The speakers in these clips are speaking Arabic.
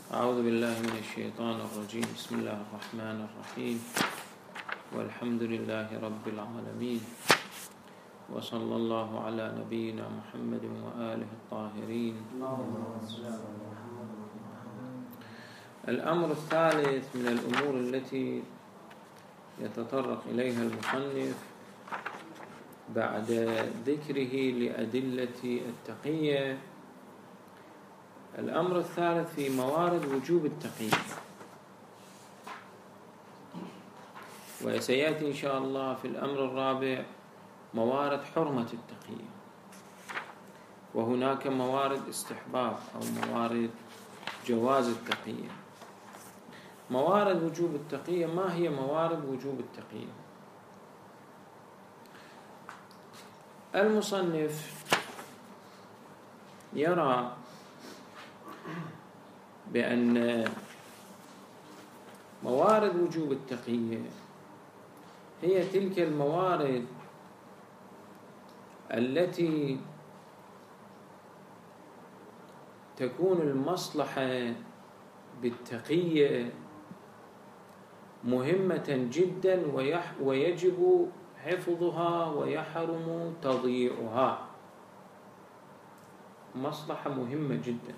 أعوذ بالله من الشيطان الرجيم. بسم الله الرحمن الرحيم، والحمد لله رب العالمين، وصلى الله على نبينا محمد وآله الطاهرين. الأمر الثالث من الأمور التي يتطرق إليها المصنف بعد ذكره لأدلة التقية، الأمر الثالث في موارد وجوب التقية، وسيأتي إن شاء الله في الأمر الرابع موارد حرمة التقية، وهناك موارد استحباب أو موارد جواز التقية. موارد وجوب التقية، ما هي موارد وجوب التقية؟ المصنف يرى بأن موارد وجوب التقية هي تلك الموارد التي تكون المصلحة بالتقية مهمة جدا ويجب حفظها ويحرم تضييعها. مصلحة مهمة جدا.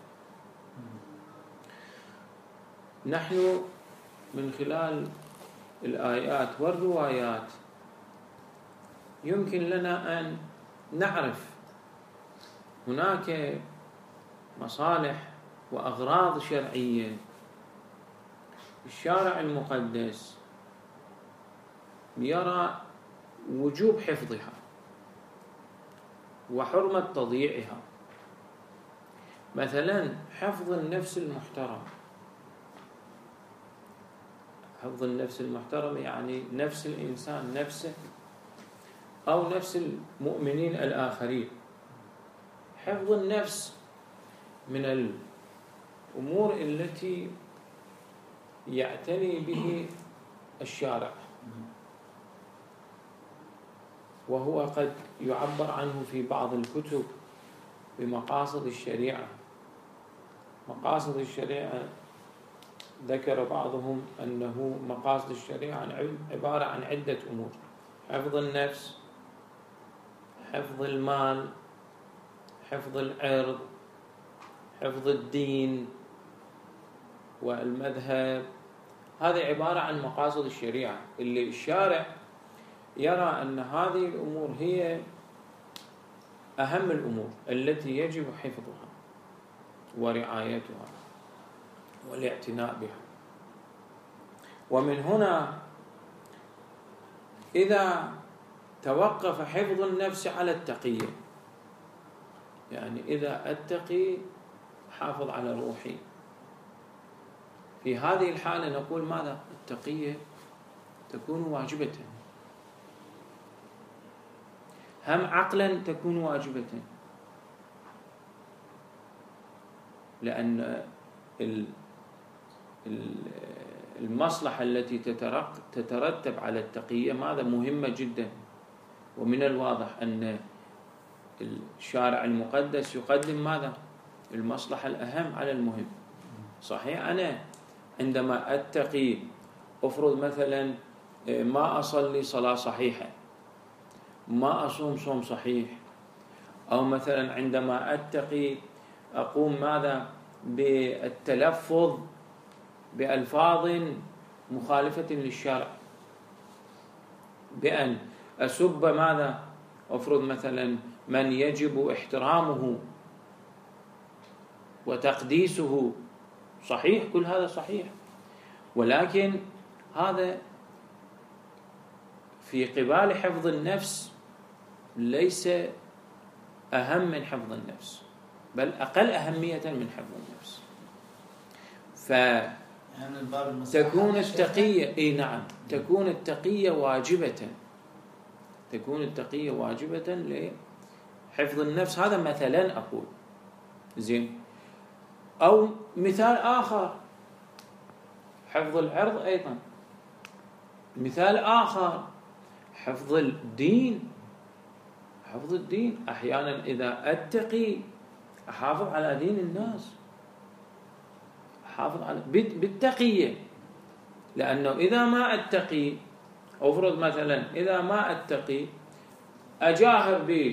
نحن من خلال الآيات والروايات يمكن لنا أن نعرف هناك مصالح وأغراض شرعية الشارع المقدس يرى وجوب حفظها وحرمة تضييعها. مثلا حفظ النفس المحترم. حفظ النفس المحترم يعني نفس الإنسان نفسه أو نفس المؤمنين الآخرين. حفظ النفس من الأمور التي يعتني به الشارع، وهو قد يعبر عنه في بعض الكتب بمقاصد الشريعة. مقاصد الشريعة ذكر بعضهم أنه مقاصد الشريعة عبارة عن عدة أمور: حفظ النفس، حفظ المال، حفظ العرض، حفظ الدين والمذهب. هذه عبارة عن مقاصد الشريعة اللي الشارع يرى أن هذه الأمور هي أهم الأمور التي يجب حفظها ورعايتها والاعتناء بها. ومن هنا إذا توقف حفظ النفس على التقية، يعني إذا أتقي حافظ على روحي، في هذه الحالة نقول ماذا؟ التقية تكون واجبة، هم عقلا تكون واجبة، لأن المصلحة التي تترتب على التقية ماذا؟ مهمة جدا. ومن الواضح أن الشارع المقدس يقدم ماذا؟ المصلحة الأهم على المهم. صحيح أنا عندما أتقي أفرض مثلا ما أصلي صلاة صحيحة، ما أصوم صوم صحيح، أو مثلا عندما أتقي أقوم ماذا؟ بالتلفظ بألفاظ مخالفة للشرع، بأن أسب ماذا؟ أفرض مثلا من يجب احترامه وتقديسه. صحيح، كل هذا صحيح، ولكن هذا في قبال حفظ النفس ليس أهم من حفظ النفس، بل أقل أهمية من حفظ النفس. فتكون التقية نعم، تكون التقية واجبة، تكون التقية واجبة لحفظ النفس. هذا مثلا أقول زين. أو مثال آخر حفظ العرض أيضا. مثال آخر حفظ الدين. حفظ الدين أحيانا إذا أتقي أحافظ على دين الناس، أحافظ على بالتقية، لأنه إذا ما أتقي، أفرض مثلا إذا ما أتقي أجاهر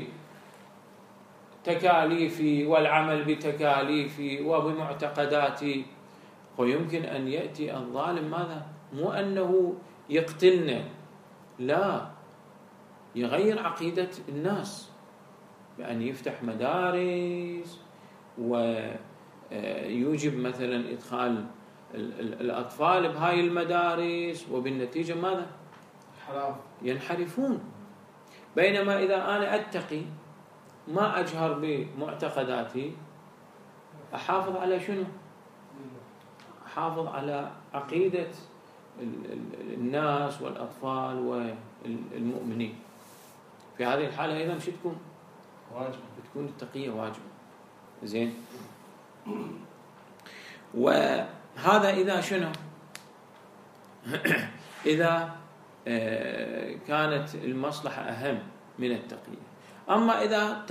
بتكاليفي والعمل بتكاليفي وبمعتقداتي، ويمكن أن يأتي الظالم ماذا؟ مو أنه يقتلنا، لا، يغير عقيدة الناس بأن يفتح مدارس ويوجب مثلا إدخال الأطفال بهاي المدارس، وبالنتيجة ماذا؟ ينحرفون. بينما إذا أنا أتقي ما أجهر بمعتقداتي، أحافظ على شنو؟ أحافظ على عقيدة الناس والأطفال والمؤمنين. في هذه الحالة أيضا شو تكون؟ واجب، بتكون التقية واجبة. زين. وهذا إذا شنو؟ إذا كانت المصلحة أهم من التقية. أما إذا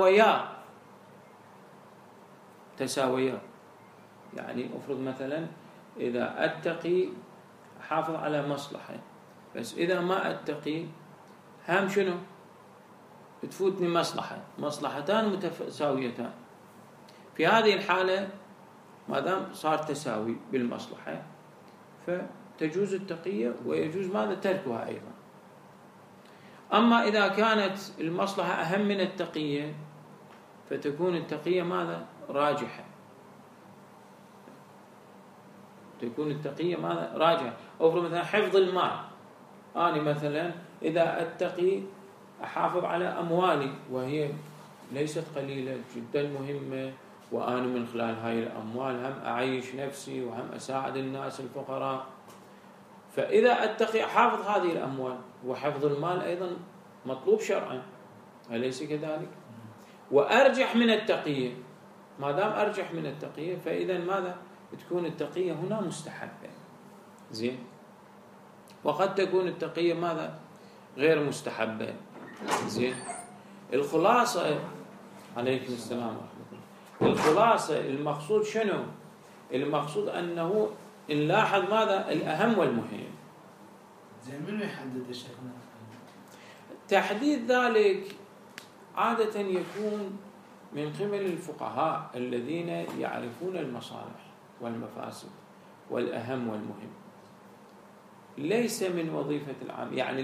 تساويا، يعني أفرض مثلا إذا أتقي أحافظ على مصلحة، بس إذا ما أتقي هم شنو؟ تفوتني مصلحتان متساويتان. في هذه الحالة ما دام صار تساوي بالمصلحة فتجوز التقية، ويجوز ماذا؟ تركها أيضا. أما إذا كانت المصلحة أهم من التقية فتكون التقية ماذا؟ راجحة. تكون التقية ماذا؟ راجحة. أفرض مثلا حفظ المال، أنا مثلا إذا أتقي أحافظ على أموالي وهي ليست قليلة، جدا مهمة، وأنا من خلال هاي الأموال هم أعيش نفسي وهم أساعد الناس الفقراء. فإذا أتقي أحافظ هذه الأموال، وحفظ المال أيضا مطلوب شرعا، أليس كذلك؟ وأرجح من التقية. ما دام أرجح من التقية فإذا ماذا؟ تكون التقية هنا مستحبة. زين. وقد تكون التقية ماذا؟ غير مستحبة. زين. الخلاصة، عليكم السلام ورحمة الله، الخلاصة المقصود شنو؟ المقصود أنه نلاحظ ماذا؟ الأهم والمهم. زين، منو يحدد يا شيخنا؟ تحديد ذلك عادة يكون من قبل الفقهاء الذين يعرفون المصالح والمفاسد والأهم والمهم، ليس من وظيفة العام، يعني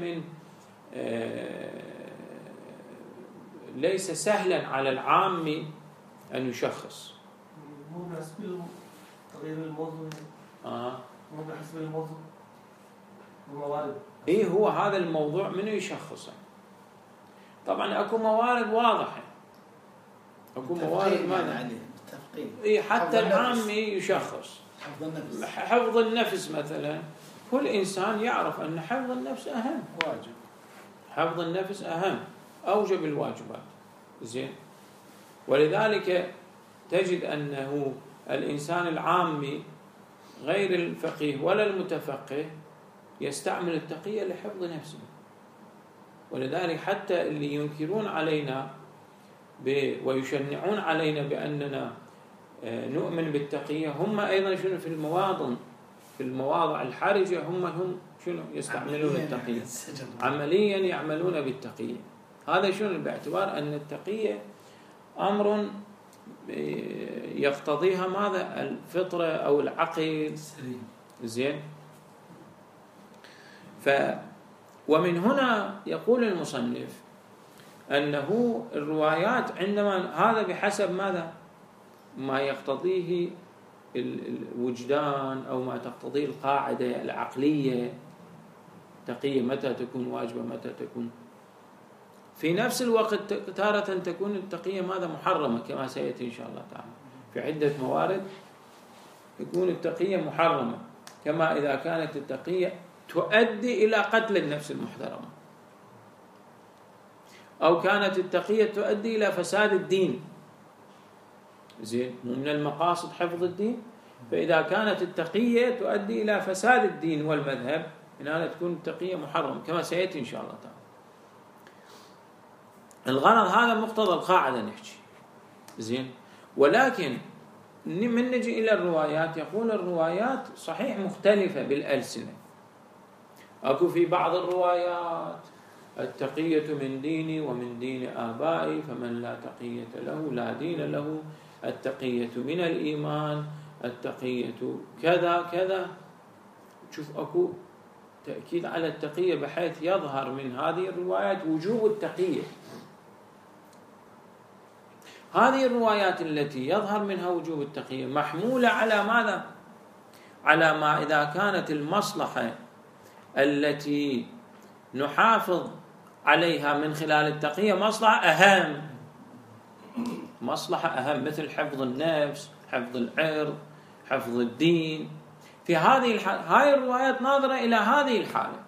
ليس سهلا على العام أن يشخص. مو بحسب تغيير الموضوع. مو بحسب الموضوع الموارد. إيه، هو هذا الموضوع منو يشخصه؟ طبعا أكو موارد واضحة، أكو موارد ماذا؟ إيه، حتى العام يشخص. حفظ النفس مثلا، كل إنسان يعرف أن حفظ النفس أهم، واجب. حفظ النفس أهم، أوجب الواجبات. زين. ولذلك تجد أنه الإنسان العامي غير الفقيه ولا المتفقه يستعمل التقية لحفظ نفسه. ولذلك حتى اللي ينكرون علينا ويشنعون علينا بأننا نؤمن بالتقية، هم أيضا شنو؟ في المواضع الحرجة هم شنو؟ يستعملون التقية عمليا، يعملون بالتقية. هذا شنو؟ باعتبار أن التقية أمر يقتضيها ماذا؟ الفطرة أو العقل. زين. ومن هنا يقول المصنف أنه الروايات عندما هذا بحسب ماذا؟ ما يقتضيه الوجدان أو ما تقتضيه القاعدة العقلية. تقية متى تكون واجبة، متى تكون. في نفس الوقت تارة تكون التقية ماذا؟ محرمة، كما سيأتي إن شاء الله تعالى. في عدة موارد تكون التقية محرمة، كما إذا كانت التقية تؤدي إلى قتل النفس المحترمة، أو كانت التقية تؤدي إلى فساد الدين. زين. من المقاصد حفظ الدين، فإذا كانت التقية تؤدي إلى فساد الدين والمذهب، هنا تكون التقية محرمة، كما سيأتي إن شاء الله تعالى. الغرض هذا مقتضى القاعدة نحكي. زين. ولكن من نجي إلى الروايات، يقول الروايات صحيح مختلفة بالألسنة. أكو في بعض الروايات التقية من ديني ومن دين آبائي، فمن لا تقية له لا دين له، التقية من الإيمان، التقية كذا كذا. شوف أكو تأكيد على التقية بحيث يظهر من هذه الروايات وجوب التقية. هذه الروايات التي يظهر منها وجوب التقية محمولة على ماذا؟ على ما إذا كانت المصلحة التي نحافظ عليها من خلال التقية مصلحة أهم، مصلحة أهم، مثل حفظ النفس، حفظ العرض، حفظ الدين. في هذه الحالة هاي الروايات ناظرة إلى هذه الحالة،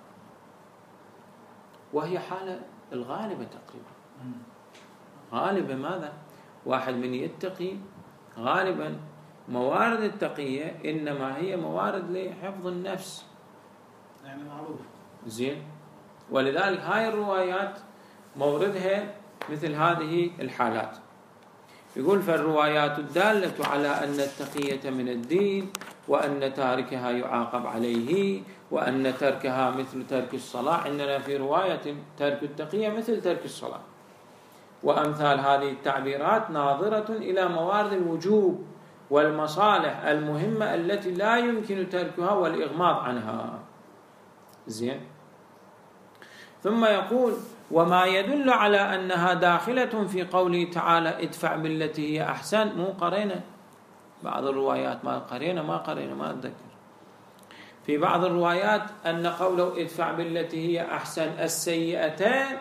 وهي حالة الغالبة تقريبا. غالبا ماذا؟ واحد من يتقي غالبا موارد التقية إنما هي موارد لحفظ النفس، يعني معروف زين. ولذلك هاي الروايات موردها مثل هذه الحالات. يقول فالروايات الدالة على أن التقية من الدين، وأن تاركها يعاقب عليه، وأن تركها مثل ترك الصلاة. عندنا في رواية ترك التقية مثل ترك الصلاة. وأمثال هذه التعبيرات ناظرة إلى موارد الوجوب والمصالح المهمة التي لا يمكن تركها والإغماض عنها. زين. ثم يقول وما يدل على أنها داخلة في قوله تعالى ادفع بالتي هي أحسن. مو قرينا بعض الروايات، ما قرينا ما أتذكر. في بعض الروايات أن قوله ادفع بالتي هي أحسن السيئتين،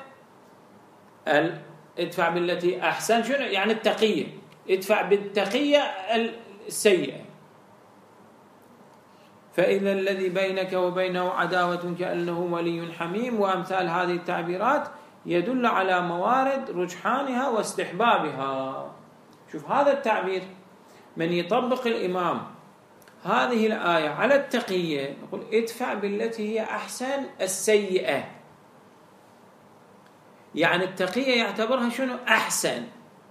ادفع بالتي أحسن شنو يعني؟ التقية. ادفع بالتقية السيئة. فإذا الذي بينك وبينه عداوة كأنه ولي حميم. وأمثال هذه التعبيرات يدل على موارد رجحانها واستحبابها. شوف هذا التعبير من يطبق الإمام هذه الآية على التقية يقول ادفع بالتي هي أحسن السيئة، يعني التقية يعتبرها شنو؟ أحسن.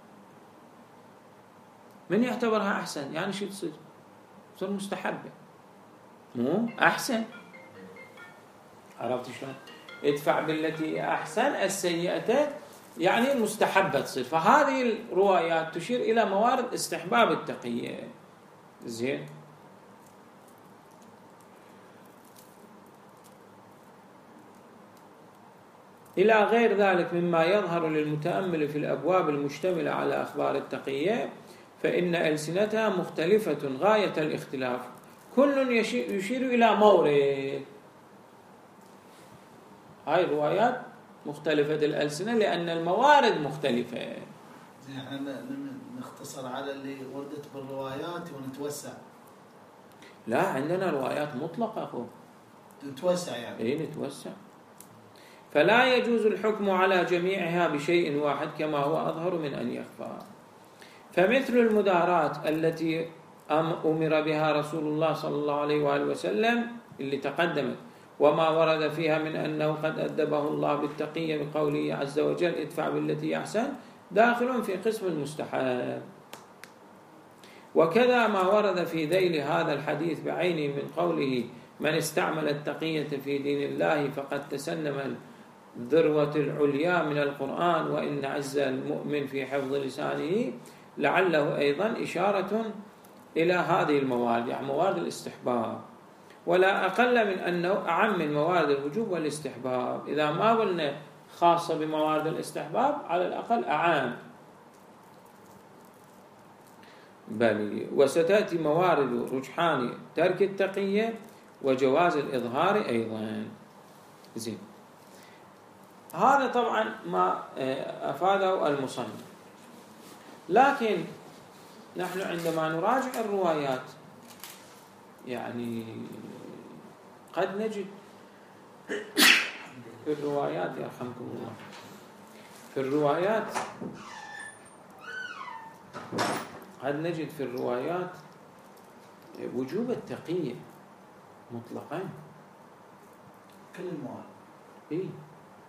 من يعتبرها أحسن يعني شو تصير؟ تصير مستحبة، مو أحسن. عرفت شلون؟ ادفع بالتي أحسن السيئة يعني مستحبة تصير. فهذه الروايات تشير إلى موارد استحباب التقية. زين. إلى غير ذلك مما يظهر للمتأمل في الأبواب المشتملة على أخبار التقية، فإن ألسنتها مختلفة غاية الاختلاف، كل يشير إلى مورد. هاي الروايات مختلفة الألسنة لأن الموارد مختلفة. يعني نختصر على اللي وردت بالروايات ونتوسع. لا، عندنا روايات مطلقة أخو. نتوسع يعني. إيه نتوسع. فلا يجوز الحكم على جميعها بشيء واحد كما هو أظهر من أن يخفى. فمثل المدارات التي أمر بها رسول الله صلى الله عليه وآله وسلم اللي تقدمت، وما ورد فيها من أنه قد أدبه الله بالتقية بقوله عز وجل ادفع بالتي أحسن، داخل في قسم المستحب. وكذا ما ورد في ذيل هذا الحديث بعينه من قوله من استعمل التقية في دين الله فقد تسنم الذروة العليا من القرآن، وإن عز المؤمن في حفظ لسانه، لعله أيضا إشارة إلى هذه الموارد، يعني موارد الاستحباب، ولا أقل من أنه أعم من موارد الوجوب والاستحباب. إذا ما قلنا خاصة بموارد الاستحباب على الأقل أعام. بل وستأتي موارد رجحان ترك التقية وجواز الإظهار أيضا. زين. هذا طبعا ما أفاده المصنف. لكن نحن عندما نراجع الروايات يعني قد نجد في الروايات، يرحمكم الله، في الروايات قد نجد في الروايات وجوب التقية مطلقا. كل الموارد. إيه؟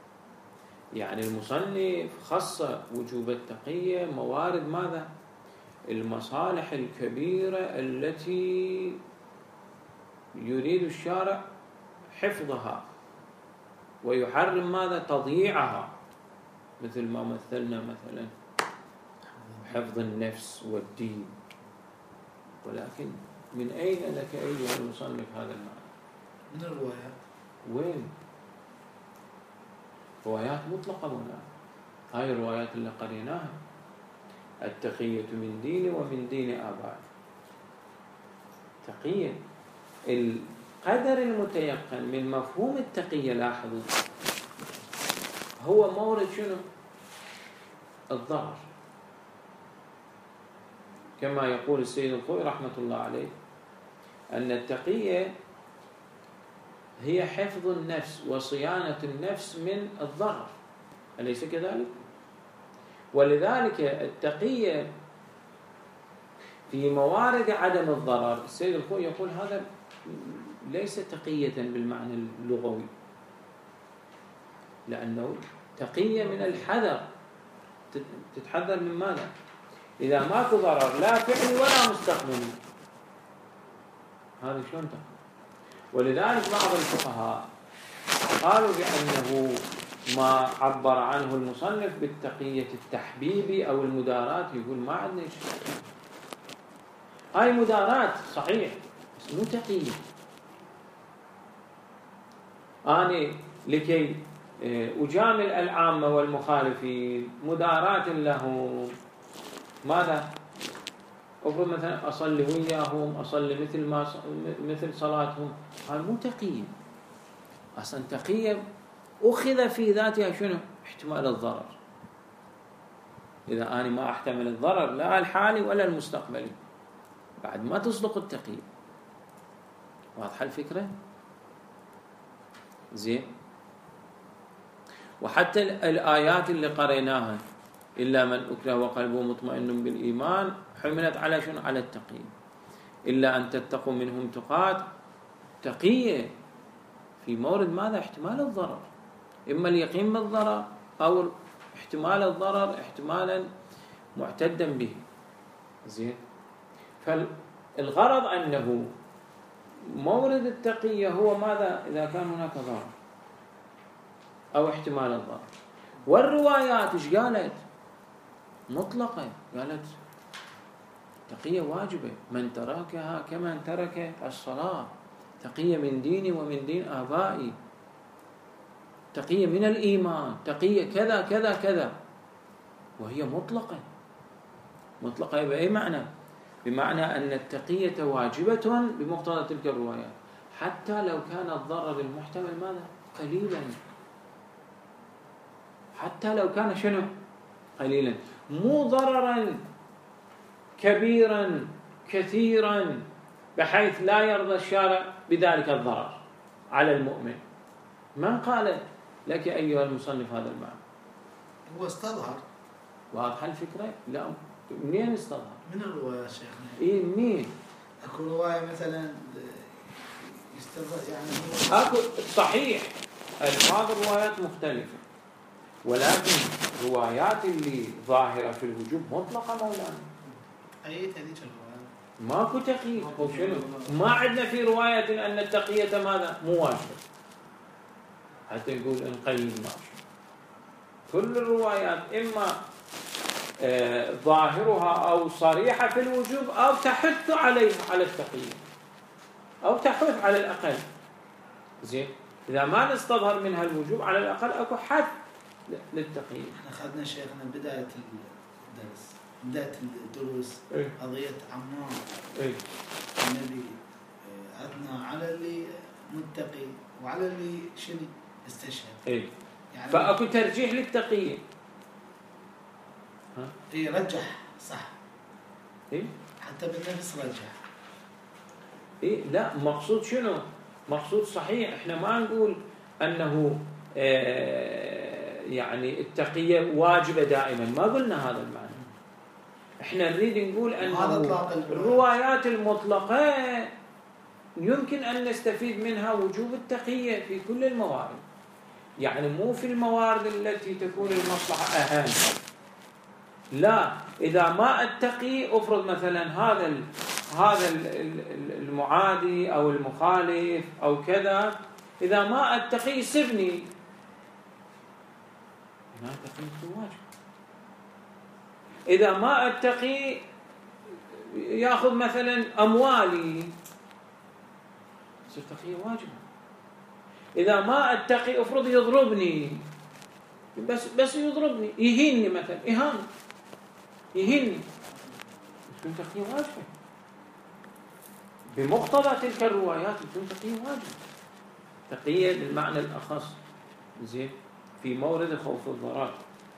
يعني المصنف خص وجوب التقية موارد ماذا؟ المصالح الكبيرة التي يريد الشارع حفظها ويحرم ماذا؟ تضييعها، مثل ما مثلنا مثلا حفظ النفس والدين. ولكن من أين لك أيها المصنف هذا المعنى؟ من الروايات. وين؟ روايات مطلقة هنا، هاي الروايات اللي قريناها: التقية من ديني ومن دين آبائي. تقية، القدر المتيقن من مفهوم التقية، لاحظوا، هو مورد شنو؟ الضرر. كما يقول السيد الخوئي رحمة الله عليه أن التقية هي حفظ النفس وصيانة النفس من الضرر، أليس كذلك؟ ولذلك التقية في موارد عدم الضرر، السيد الخوئي يقول هذا ليس تقية بالمعنى اللغوي، لأنه تقية من الحذر، تتحذر من ماذا؟ إذا ماكو ضرر لا فعلي ولا مستقبلي، هذا شلون تقية؟ ولذلك بعض الفقهاء قالوا بأنه ما عبر عنه المصنف بالتقية التحبيبي أو المدارات، يقول ما عندنا شيء، هاي مدارات صحيح بس مو تقية. أنا لكي أجامل العامة والمخالفين مدارات لهم، ماذا؟ أفرض مثلا أصلي وياهم، أصلي مثل صلاتهم، هاي مو تقية. أصلا تقية أخذ في ذاتها شنو؟ احتمال الضرر. إذا أنا ما أحتمل الضرر لا الحالي ولا المستقبلي، بعد ما تصدق التقية. واضحة الفكرة؟ زين. وحتى الآيات اللي قريناها إلا من أكره وقلبه مطمئن بالإيمان حملت على شنو؟ على التقية. إلا أن تتقوا منهم تقات، تقية في مورد ماذا؟ احتمال الضرر، إما اليقين بالضرر أو احتمال الضرر احتمالا معتدا به. زين. فالغرض أنه مورد التقية هو ماذا؟ إذا كان هناك ضرر أو احتمال الضرر. والروايات إيش قالت؟ مطلقة، قالت تقية واجبة، من تركها كمن ترك الصلاة، تقية من ديني ومن دين آبائي، تقية من الإيمان، تقية كذا كذا كذا، وهي مطلقة. مطلقة بأي معنى؟ بمعنى أن التقية واجبة بمقتضى تلك الروايات، حتى لو كان الضرر المحتمل ماذا؟ قليلا، حتى لو كان شنو؟ قليلا، مو ضررا كبيرا كثيرا بحيث لا يرضى الشارع بذلك الضرر على المؤمن. من قال لك أيها المصنف هذا المعنى؟ هو استظهر. واضحة الفكرة؟ لا، منين استظهر؟ من الرواية شيخنا. إيه منين؟ أكو رواية مثلا يستظهر يعني أكو صحيح ألفاظ الروايات مختلفة، ولكن روايات اللي ظاهرة في الوجوب مطلقة مولانا. أي هذيك الرواية ماكو تقييد. شنو؟ ما عندنا في رواية أن التقية ماذا؟ مو واجبة حتى يقول إن قيد ماشي. كل الروايات إما ظاهرها أو صريحة في الوجوب أو تحث عليه على التقية أو تحث على الأقل. زين. إذا ما نستظهر منها الوجوب على الأقل أكو حث للتقية. احنا أخذنا شيخنا بداية الدرس، بداية الدروس قضية عمار. النبي أثنى على اللي متقي وعلى اللي شنو استشهد. يعني فأكو ترجيح للتقية. رجح صح. حتى بالنفس رجح. لا، مقصود شنو؟ مقصود صحيح. احنا ما نقول أنه يعني التقية واجبة دائما، ما قلنا هذا المعنى. احنا نريد نقول أنه الروايات المطلقة يمكن أن نستفيد منها وجوب التقية في كل الموارد، يعني مو في الموارد التي تكون المصلحة أهم، لا، إذا ما أتقي أفرض مثلا هذا المعادي أو المخالف أو كذا، إذا ما أتقي يسبني، هنا تقية واجب. إذا ما أتقي يأخذ مثلا أموالي، يصير تقية واجبة. إذا ما أتقي أفرض يضربني، بس يضربني، يهيني مثلا، إهانة، يهيني، تكون تقية واجبة بمقتضى تلك الروايات، تكون تقية واجبة، تقية بالمعنى الأخص، زين، في مورد خوف الضرر.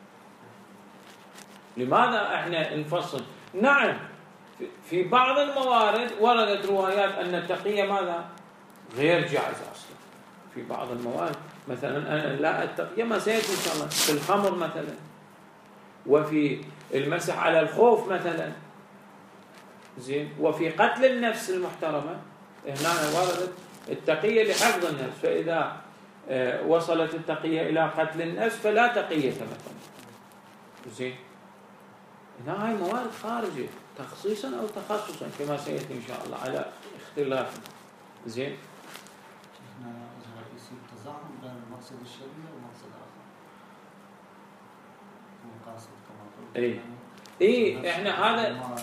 لماذا احنا نفصل؟ نعم، في بعض الموارد وردت روايات أن التقية ماذا؟ غير جائزة أصلا. في بعض الموارد مثلا أنا لا أتقي، ما سيأتي إن شاء الله، في الخمر مثلا، وفي المسح على الخوف مثلا، زين، وفي قتل النفس المحترمة، هنا وردت التقية لحفظ النفس، فإذا وصلت التقية إلى قتل النفس فلا تقية مثلا، زين. هنا هاي موارد خارجة تخصيصا أو تخصصا كما سيأتي إن شاء الله على اختلاف، زين. يصير تزاحم بين المقصد الشرعي والمقصد الآخر، مقاصد كما قلت. إيه إحنا هذا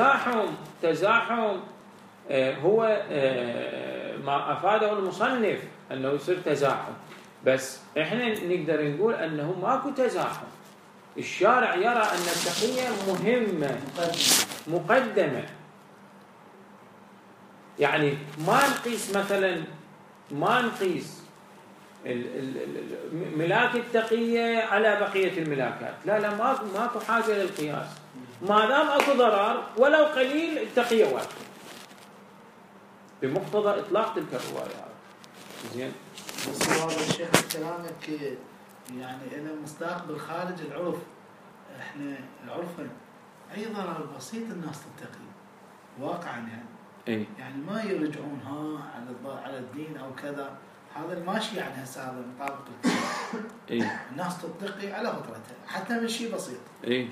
تزاحم هو ما أفاده المصنف أنه يصير تزاحم، بس إحنا نقدر نقول أنه ماكو تزاحم. الشارع يرى أن التقية مهمة مقدمة، يعني ما نقيس مثلا، ما نقيس ملاك التقية على بقية الملاكات، لا ماكو حاجة للقياس، ما دام اكو ضرر ولو قليل التقية واجبة بمقتضى إطلاق تلك الروايات، زين. بس هذا الشيخ كلامك يعني إلى مصداق بالخارج العرف، إحنا عرفا أي ضرر بسيط الناس تتقي واقعا يعني. يعني ما يرجعون على الدين أو كذا، هذا الماشي يعني هسه هذا مطابق الناس تتقي على فطرتها حتى من شيء بسيط.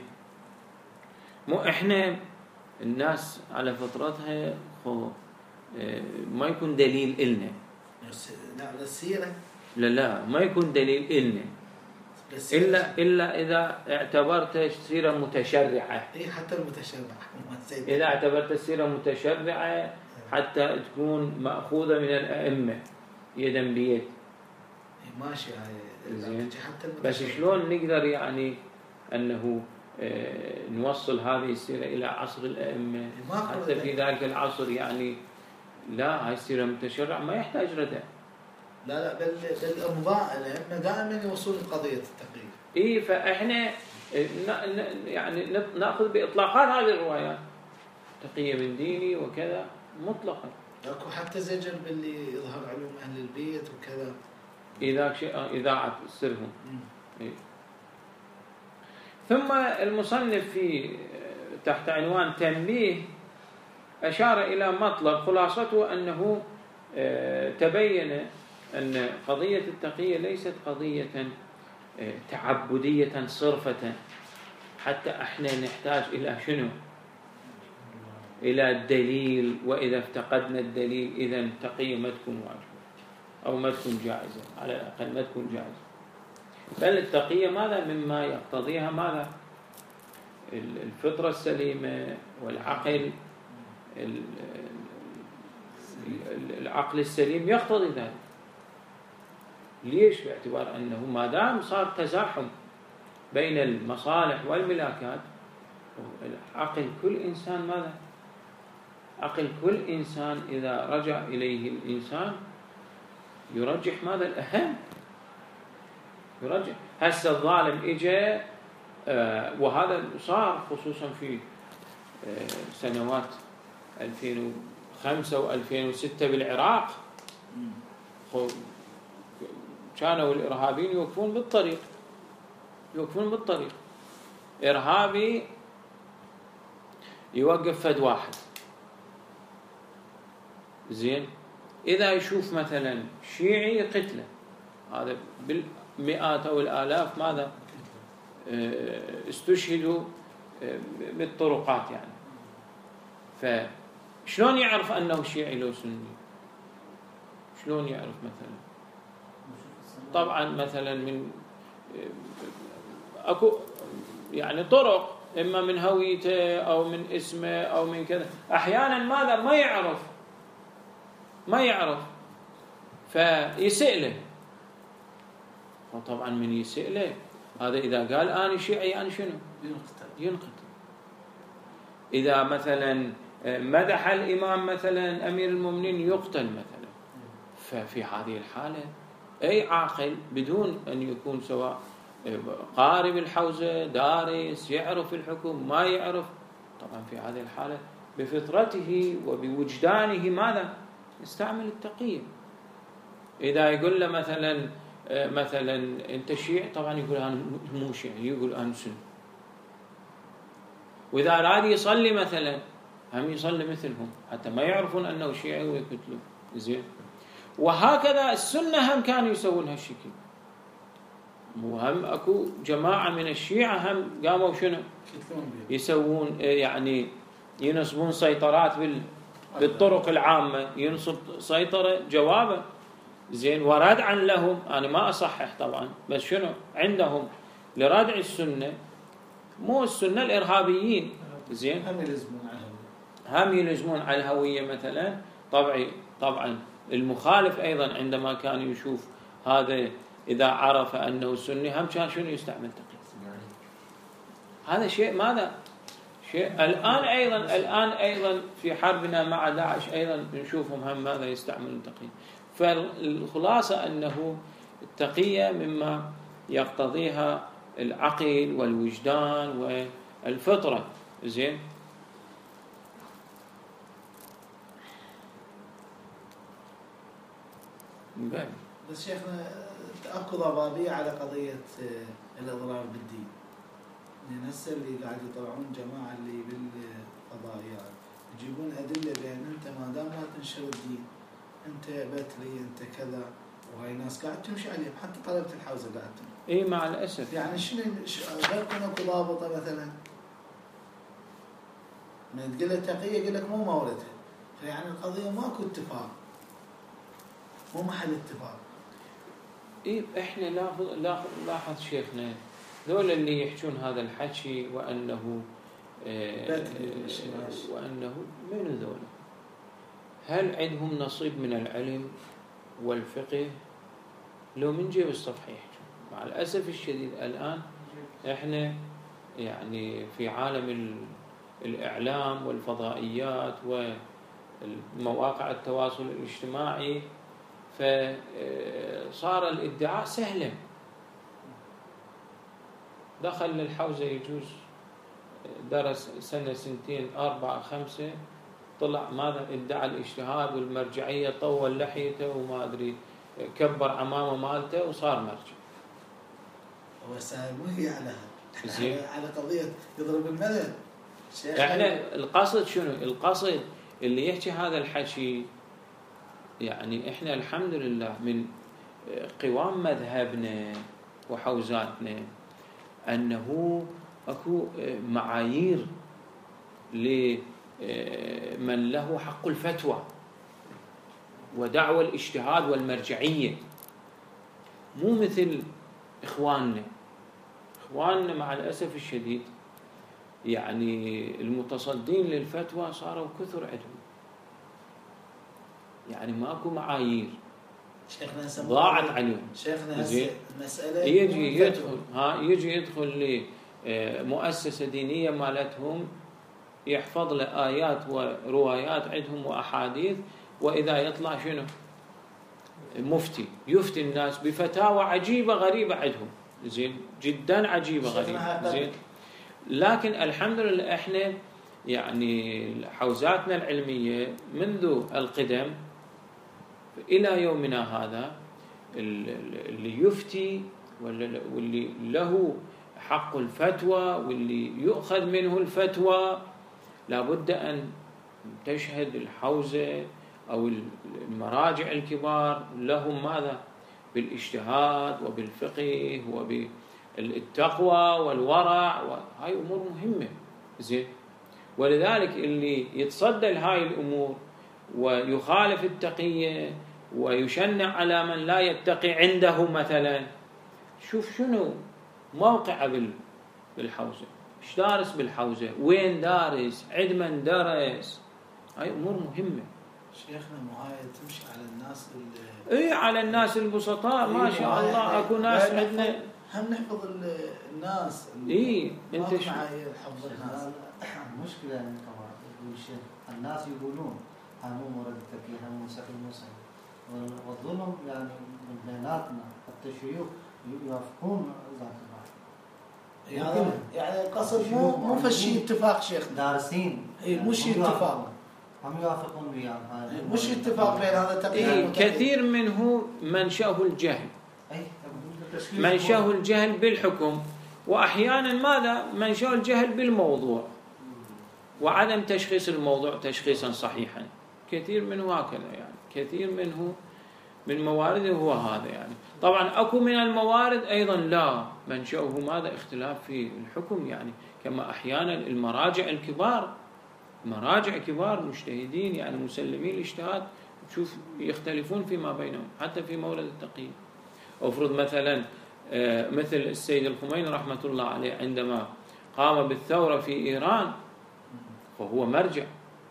مو إحنا الناس على فطرتها ما يكون دليل إلنا. لا للسيرة لا ما يكون دليل إلنا إلا إذا اعتبرت السيرة متشرعة. حتى المتشرعة إذا اعتبرت السيرة متشرعة حتى تكون مأخوذة من الأئمة يدا بيد. ماشي زين. بس شلون نقدر يعني أنه نوصل هذه السيرة إلى عصر الأئمة حتى في ذلك العصر؟ يعني لا، هاي السيرة متشرعة ما يحتاج ردع. لا بل الأئمة دائما يوصلون قضية التقييد. فإحنا يعني نأخذ بإطلاقات هذه الروايات، تقية من ديني وكذا مطلقا. اكو حتى زجر باللي يظهر علوم أهل البيت وكذا، إذاعة سرهم. ثم المصنف في تحت عنوان تنبيه أشار إلى مطلب خلاصته أنه تبين أن قضية التقية ليست قضية تعبدية صرفة، حتى احنا نحتاج إلى شنو؟ إلى الدليل، وإذا افتقدنا الدليل إذا التقية ما تكون واجبة أو ما تكون جائزة، على الأقل ما تكون جائزة. بل التقية ماذا مما يقتضيها؟ ماذا؟ الفطرة السليمة والعقل، العقل السليم يقتضي ذلك. ليش؟ باعتبار أنه ما دام صار تزاحم بين المصالح والملاكات، عقل كل إنسان ماذا؟ عقل كل إنسان إذا رجع إليه الإنسان يرجح ماذا الأهم؟ يرجح. هسه الظالم إجا، وهذا صار خصوصا في سنوات 2005 و2006 بالعراق، كانوا الإرهابيين يوقفون بالطريق. إرهابي يوقف فد واحد، زين، إذا يشوف مثلا شيعي قتله، هذا بالمئات أو الآلاف ماذا استشهدوا بالطرقات يعني. فشلون يعرف أنه شيعي لو سني؟ شلون يعرف مثلا؟ طبعا مثلا من أكو يعني طرق، إما من هويته أو من اسمه أو من كذا. أحيانا ماذا ما يعرف فيسأله، وطبعا من يسأله هذا إذا قال أنا شيعي أنا شنو؟ ينقتل. إذا مثلا مدح الإمام مثلا أمير المؤمنين يقتل مثلا. ففي هذه الحالة أي عاقل بدون أن يكون سواء قارب الحوزة دارس يعرف الحكم ما يعرف، طبعا في هذه الحالة بفطرته وبوجدانه ماذا؟ يستعمل التقية. إذا يقول له مثلا أنت شيعي، طبعا يقول أنا مو شيعي، يقول أنا سني. وإذا أراد يصلي مثلا هم يصلي مثلهم حتى ما يعرفون أنه شيعي ويقتلوه. زين. وهكذا السنة هم كانوا يسوون هالشكل. وهم أكو جماعة من الشيعة هم قاموا شنو؟ يسوون يعني ينصبون سيطرات بالطرق العامة، ينصب سيطرة جوابا. زين. وردعا لهم، أنا ما أصحح طبعا، بس شنو عندهم لردع السنة، مو السنة الإرهابيين. زين. هم يلزمون على الهوية مثلا. طبعا المخالف أيضا عندما كان يشوف هذا إذا عرف أنه سني هم كان شنو يستعمل تقية. هذا شيء ماذا؟ شيء الآن أيضا في حربنا مع داعش أيضا نشوفهم هم ماذا يستعملون تقية. فالخلاصة أنه التقية مما يقتضيها العقل والوجدان والفطرة. زين. بس شيخنا اكو ضبابية على قضية الإضرار بالدين. يعني هسه اللي قاعد يطلعون جماعة اللي بالفضائيات يجيبون أدلة بأن أنت ما دام ما تنشر الدين أنت بتري أنت كذا، وهاي ناس قاعد تمشي عليهم، حتى طلبة الحوزة قاعد تمشي. مع الأسف. يعني شنو غير اكو ضابطة مثلا من تقول له تقية يقول لك مو موردها. فيعني القضية ماكو اتفاق، مو محل اتفاق. احنا لاحظ شيخنا ذول اللي يحجون هذا الحكي وأنه من ذول هل عندهم نصيب من العلم والفقه لو من جيب الصفحة يحجون؟ مع الأسف الشديد الآن احنا يعني في عالم الإعلام والفضائيات ومواقع التواصل الاجتماعي فصار الادعاء سهلا. دخل للحوزة يجوز درس سنة سنتين 4 5 طلع ماذا ادعى الاجتهاد والمرجعية، طول لحيته وما أدري كبر عمامه مالته وصار مرجع. مو هي على قضية يضرب المثل. احنا القصد شنو؟ القصد اللي يحكي هذا الحكي يعني احنا الحمد لله من قوام مذهبنا وحوزاتنا أنه أكو معايير لمن له حق الفتوى ودعوى الاجتهاد والمرجعية، مو مثل إخواننا مع الأسف الشديد يعني المتصدين للفتوى صاروا كثر عندهم، يعني ماكو معايير ضاعت عليهم. شيخنا المسألة يجي يدخل لمؤسسة دينية مالتهم يحفظ له آيات وروايات عندهم وأحاديث، وإذا يطلع شنو مفتي يفتي الناس بفتاوى عجيبة غريبة عندهم. زين. جدا عجيبة غريبة. زين. لكن الحمد لله احنا يعني حوزاتنا العلمية منذ القدم إلى يومنا هذا اللي يفتي واللي له حق الفتوى واللي يؤخذ منه الفتوى لابد أن تشهد الحوزة أو المراجع الكبار لهم ماذا؟ بالاجتهاد وبالفقه وبالتقوى والورع، وهي أمور مهمة. زين. ولذلك اللي يتصدى لهاي الأمور ويخالف التقية ويشنع على من لا يتقي عنده مثلا، شوف شنو موقعه بالحوزة، ايش دارس بالحوزة، وين دارس، عند من درس. هاي أمور مهمة شيخنا. مو هاي تمشي على الناس على الناس البسطاء ما شاء الله. اكو ناس عندنا هم نحفظ الناس. انت شو حفظ الناس؟ المشكلة يعني طبعا يقول الشيخ الناس يقولون هم مورد التقية هم صحيح والظلم يعني من بيناتنا حتى الشيوخ يوافقون ذاك الرأي. يعني القصد مو فشي اتفاق شيخنا. دارسين مش اتفاق. هم يوافقون وياهم. مش اتفاق بين هذا التقية. كثير منه منشأه الجهل. منشأه الجهل بالحكم، وأحيانا ماذا منشأه الجهل بالموضوع وعدم تشخيص الموضوع تشخيصا صحيحا. كثير منه هكذا يعني، كثير منه من موارده هو هذا يعني. طبعا أكو من الموارد أيضا لا منشأه ماذا اختلاف في الحكم يعني، كما أحيانا المراجع الكبار، مراجع كبار مجتهدين يعني مسلمين الاجتهاد، تشوف يختلفون فيما بينهم حتى في مورد التقية. أفرض مثلا مثل السيد الخميني رحمة الله عليه عندما قام بالثورة في إيران، فهو مرجع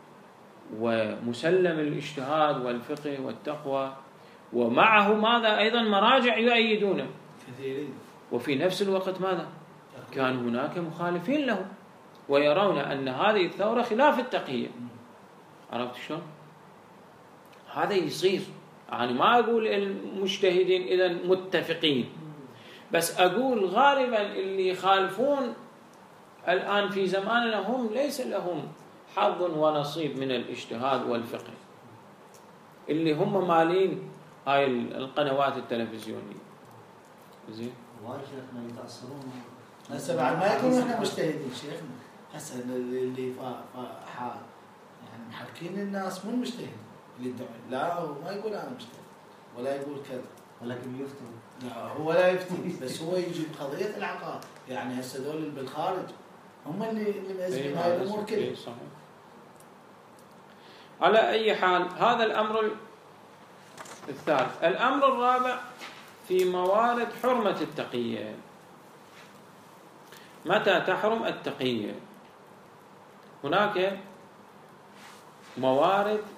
ومسلم الاجتهاد والفقه والتقوى، ومعه ماذا أيضا مراجع يؤيدونه كثيرين. وفي نفس الوقت ماذا كان هناك مخالفين له ويرون أن هذه الثورة خلاف التقية. عرفت شلون؟ هذا يصير. يعني ما أقول المجتهدين إذا متفقين، بس أقول غالبا اللي يخالفون الآن في زماننا هم ليس لهم حظ ونصيب من الاجتهاد والفقه، اللي هم مالين هاي القنوات التلفزيونية. زين. وايد شيخنا يتأثرون. هسه بعد ما يكونوا احنا مجتهدين شيخنا. هسه اللي يعني محركين الناس مو المجتهد اللي يدعي، لا هو ما يقول انا مجتهد ولا يقول كذا، ولكن يفتي. لا هو لا يفتي بس هو يجي بقضية العقائد. يعني هسه دول اللي بالخارج هم اللي مأزمين هاي الامور كلها. على اي حال هذا الامر الثالث. الامر الرابع في موارد حرمة التقية. متى تحرم التقية؟ هناك موارد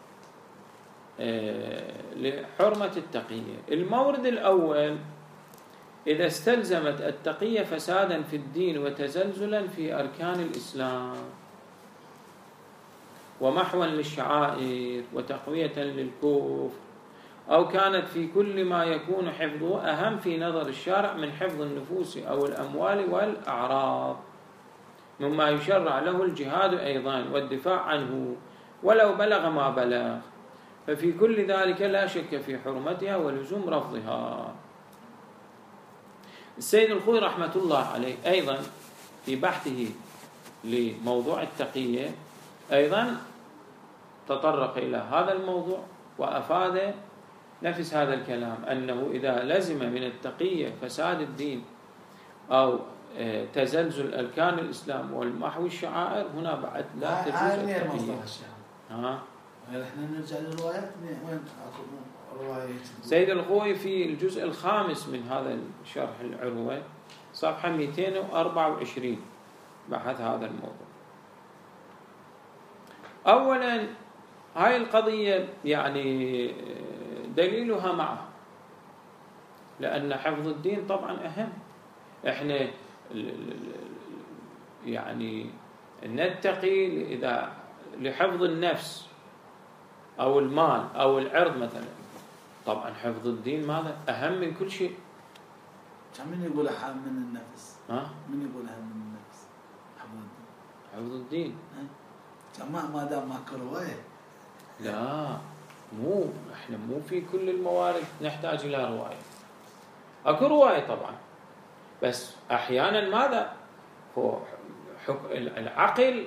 لحرمة التقية. المورد الأول إذا استلزمت التقية فسادا في الدين وتزلزلا في أركان الإسلام ومحوا للشعائر وتقوية للكفر، أو كانت في كل ما يكون حفظه أهم في نظر الشارع من حفظ النفوس أو الأموال والأعراض، مما يشرع له الجهاد أيضا والدفاع عنه ولو بلغ ما بلغ، ففي كل ذلك لا شك في حرمتها ولزوم رفضها. السيد الخوي رحمة الله عليه أيضا في بحثه لموضوع التقية أيضا تطرق إلى هذا الموضوع وأفاد نفس هذا الكلام، أنه إذا لزم من التقية فساد الدين أو تزلزل أركان الإسلام والمحو الشعائر، هنا بعد لا تجوز التقية. احنا نرجع للروايات. وين رواية سيد الخوي في الجزء الخامس من هذا الشرح العروة صفحة 224 بحث هذا الموضوع. أولا هاي القضية يعني دليلها معه، لأن حفظ الدين طبعا أهم. احنا يعني نتقي إذا لحفظ النفس أو المال أو العرض مثلا، طبعا حفظ الدين ماذا أهم من كل شيء. من يقول أهم من النفس؟ من يقول أهم من النفس؟ حفظ الدين ما دام ماكو رواية. لا مو احنا مو في كل الموارد نحتاج إلى رواية. أكو رواية طبعا، بس أحيانا ماذا هو العقل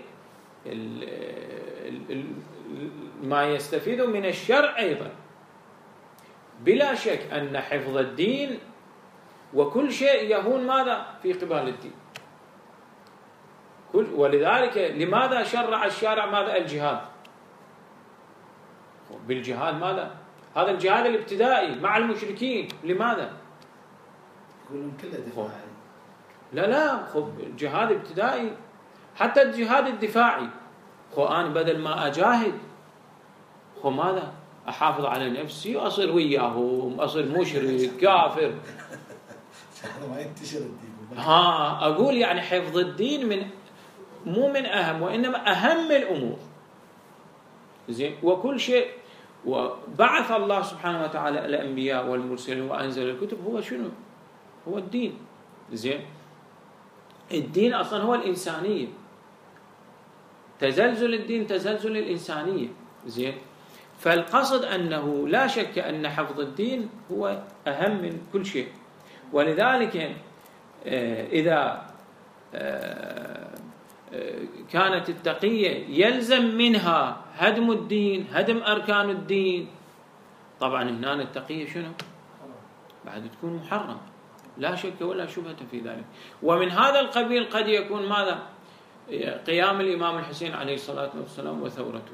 ما يستفيد من الشرع أيضا. بلا شك أن حفظ الدين وكل شيء يهون ماذا في قبال الدين. ولذلك لماذا شرع الشارع ماذا؟ الجهاد. بالجهاد ماذا؟ هذا الجهاد الابتدائي مع المشركين. لماذا؟ يقولون كله دفاعي. لا جهاد ابتدائي. حتى الجهاد الدفاعي أنا بدل ما أجاهد ماذا؟ أحافظ على نفسي وأصير وياهم، أصير مشرك كافر. ما ينتشر الدين. أقول يعني حفظ الدين مو من أهم، وإنما أهم الأمور. زين. وكل شيء، وبعث الله سبحانه وتعالى الأنبياء والمرسلين وأنزل الكتب، هو شنو؟ هو الدين. زين. الدين أصلا هو الإنسانية. تزلزل الدين تزلزل الإنسانية. زين. فالقصد أنه لا شك أن حفظ الدين هو أهم من كل شيء. ولذلك إذا كانت التقية يلزم منها هدم الدين، هدم أركان الدين، طبعا هنا التقية شنو؟ بعد تكون محرم، لا شك ولا شبهة في ذلك. ومن هذا القبيل قد يكون ماذا؟ قيام الإمام الحسين عليه الصلاة والسلام وثورته.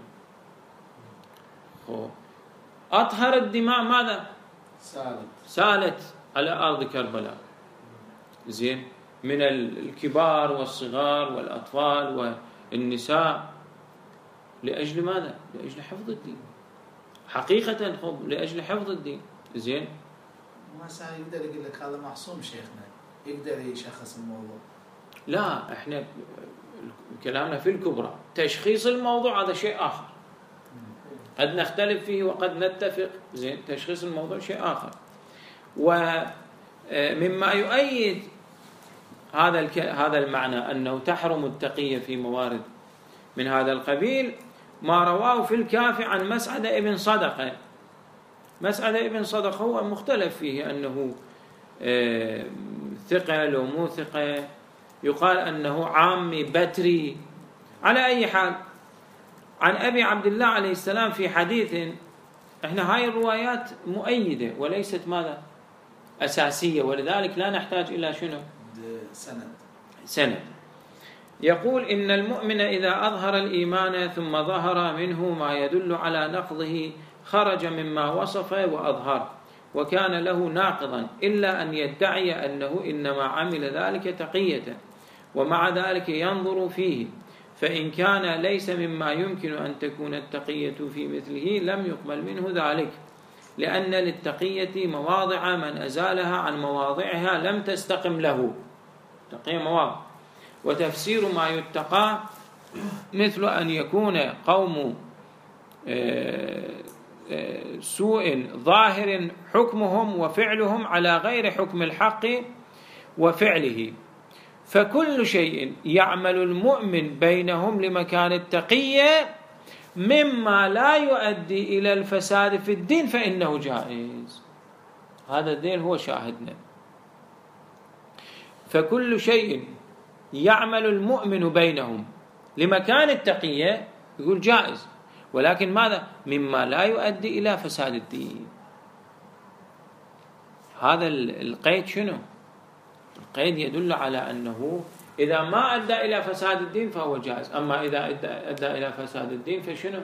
أطهر الدماء ماذا؟ سالت على أرض كربلاء. زين. من الكبار والصغار والأطفال والنساء، لأجل ماذا؟ لأجل حفظ الدين حقيقة. لأجل حفظ الدين. زين. ما يقدر يقول لك هذا معصوم شيخنا، يقدر يشخص الموضوع. لا، احنا كلامنا في الكبرى. تشخيص الموضوع هذا شيء آخر، قد نختلف فيه وقد نتفق. زين. تشخيص الموضوع شيء آخر. ومما يؤيد هذا المعنى أنه تحرم التقية في موارد من هذا القبيل ما رواه في الكافي عن مسعد ابن صدقة. مسعد ابن صدقة هو مختلف فيه أنه ثقة لو مو ثقة، يقال أنه عامي بتري. على أي حال، عن أبي عبد الله عليه السلام في حديث، احنا هاي الروايات مؤيدة وليست ماذا؟ أساسية، ولذلك لا نحتاج إلى شنو؟ سند. يقول: إن المؤمن إذا أظهر الإيمان ثم ظهر منه ما يدل على نقضه خرج مما وصف وأظهر، وكان له ناقضا، إلا أن يدعي أنه إنما عمل ذلك تقية، ومع ذلك ينظر فيه، فإن كان ليس مما يمكن أن تكون التقية في مثله لم يقبل منه ذلك، لأن للتقية مواضع من أزالها عن مواضعها لم تستقم له. تقية مواضع. وتفسير ما يتقى مثل أن يكون قوم سوء ظاهر حكمهم وفعلهم على غير حكم الحق وفعله، فكل شيء يعمل المؤمن بينهم لمكان التقية مما لا يؤدي إلى الفساد في الدين فإنه جائز. هذا الدين هو شاهدنا. فكل شيء يعمل المؤمن بينهم لمكان التقية يقول جائز، ولكن ماذا؟ مما لا يؤدي إلى فساد الدين. هذا القيد شنو؟ القيد يدل على أنه إذا ما أدى إلى فساد الدين فهو جائز، أما إذا أدى إلى فساد الدين فشنو؟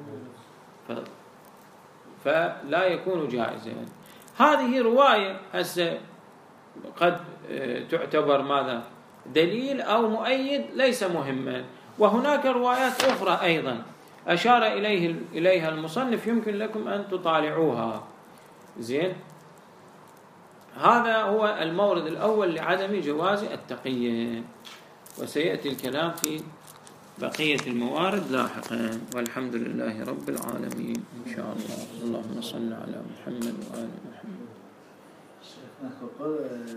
فلا يكون جائزا. هذه رواية هسه قد تعتبر ماذا؟ دليل أو مؤيد، ليس مهما. وهناك روايات أخرى أيضا أشار إليها المصنف، يمكن لكم أن تطالعوها. زين. هذا هو المورد الأول لعدم جواز التقية، وسيأتي الكلام في بقية الموارد لاحقا. والحمد لله رب العالمين إن شاء الله. اللهم صل على محمد وآل محمد.